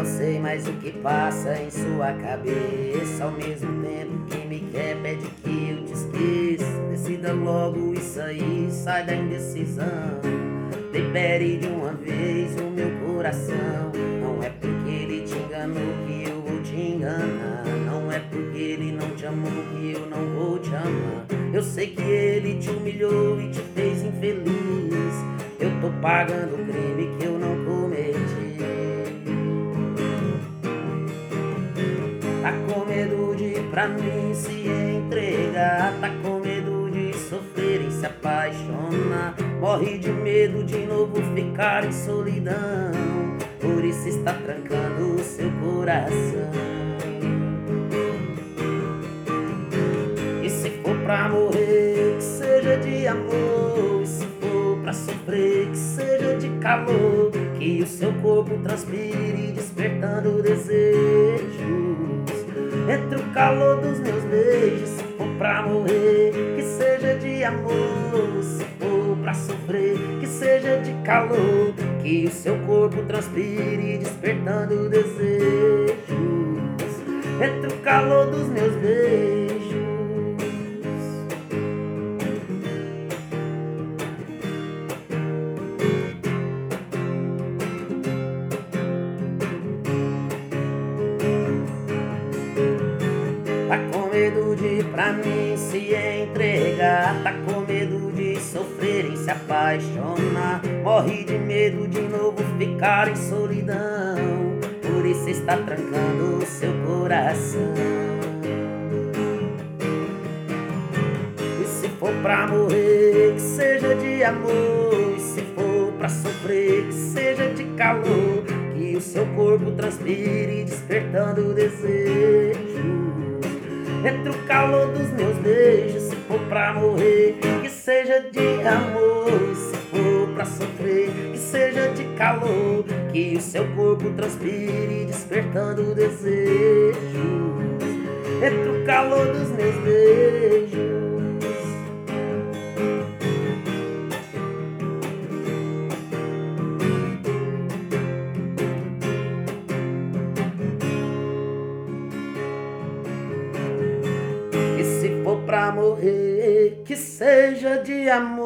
sei mais o que passa em sua cabeça. Ao mesmo tempo que me quer, pede que eu te esqueça. Decida logo isso aí, sai da indecisão. Libere de uma vez o meu coração. Não é porque ele te enganou que eu vou te enganar. Não é porque ele não te amou que eu não vou te amar. Eu sei que ele te humilhou e te fez infeliz. Eu tô pagando o crime que eu não cometi. Tá com medo de ir pra mim se entregar. Tá com medo de sofrer e se apaixonar. Morre de medo de novo ficar em solidão. Por isso está trancando o seu coração. E se for pra morrer, que seja de amor. E se for pra sofrer, que seja de calor. Que o seu corpo transpire despertando desejos. Entre o calor dos meus beijos. Se for pra morrer, que seja de amor. Se for pra sofrer, que seja de calor. Que o seu corpo transpire despertando desejos. Entre o calor dos meus beijos. Tá com medo de ir pra mim se entregar. Tá com medo de sofrer e se apaixonar. Morre de medo de novo ficar em solidão. Por isso está trancando o seu coração. E se for pra morrer, que seja de amor. E se for pra sofrer, que seja de calor. Que o seu corpo transpire despertando desejos. Entre o calor dos meus beijos. Se for pra morrer, que seja de amor. Se for pra sofrer, que seja de calor. Que o seu corpo transpire despertando desejos. Entre o calor dos meus beijos. E se for pra morrer, que seja de amor.